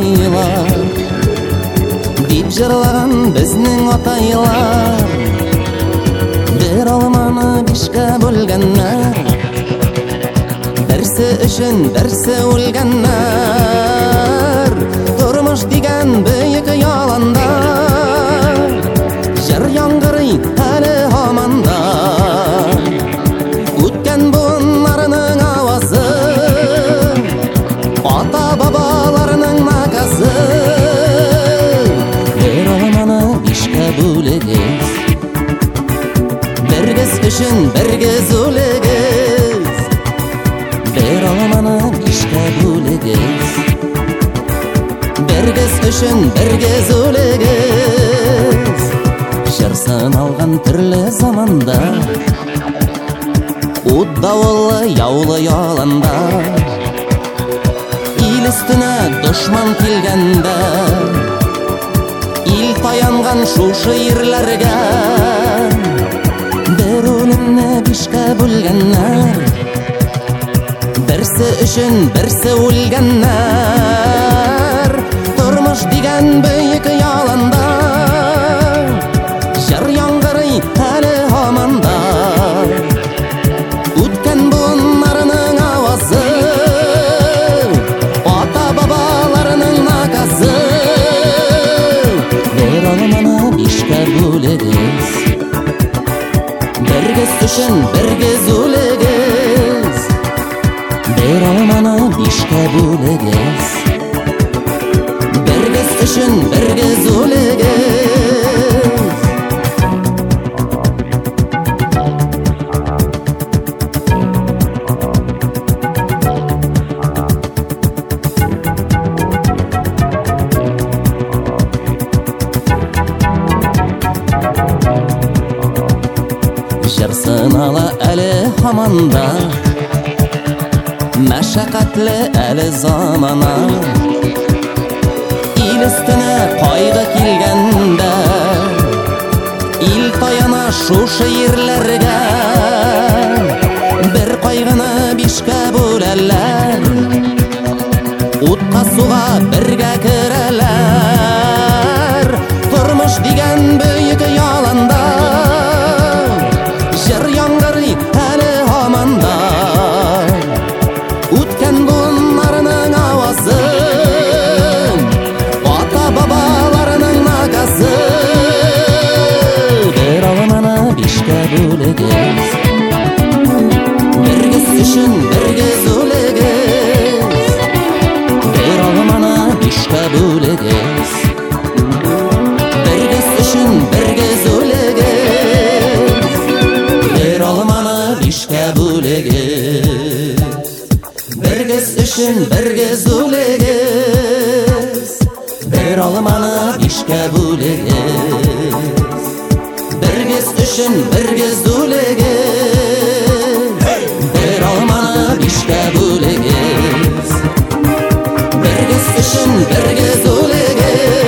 атайлар деп жырлаған біздің атайлар. Бір алманы бешке бөлгеннер, бірсі үшін бірсі өлгеннер. Тұрмыш деген бүйік яланда, жыр яңғырый әлі аманда. Өткен буындарының авазы, ата бабаларының наказы. Бір алманы бешке бөлегіз, бір кіз үшін бір кіз өлегіз. Бір алманы бешке бөлегіз, бір кіз үшін бір кіз өлегіз. Жырсын алған түрлі заманда, от дауылы яулы яланда. Ил үстіне дұшман келгенде, ил таянған шушы ерлерге. Бір өлімні бешке бөлгеннер, бірсі үшін бірсі өлгеннер. Тұрмыш деген бүйік яланда, жыр яңғырый әлі аманда. Өткен буындарының авазы, ата бабаларының наказы. Бір алманы бешке бөлегіз, бір кіз үшін бір кіз өлегіз. Бір алманы бешке бөлегіз, бір кіз үшін бір кіз өлегіз. Жырсын ала әлі аманда, мәшәқәтлі әлі замана. Ил үстіне қайғы келгенде, ил таяна шушы ерлерге. Бір қайғыны бешке бөләләр, отқа суға бірге кірәләр. Тұрмыш деген бүйік яланда, жыр яңғырый әлі аманда. Өткен буындарының авазы, ата бабаларының наказы. Бір алманы бешке бөлегіз, бір кіз үшін бір кіз өлегіз. Бір алманы бешке бөлегіз, бір кіз үшін бір кіз өлегіз. Бір алманы бешке бөлегіз, бір кіз үшін бір кіз өлегіз. Бір алманы бешке бөлегіз, бір кіз үшін бір кіз өлегіз. Бір алманы бешке бөлегіз, бір кіз үшін бір кіз өлегіз.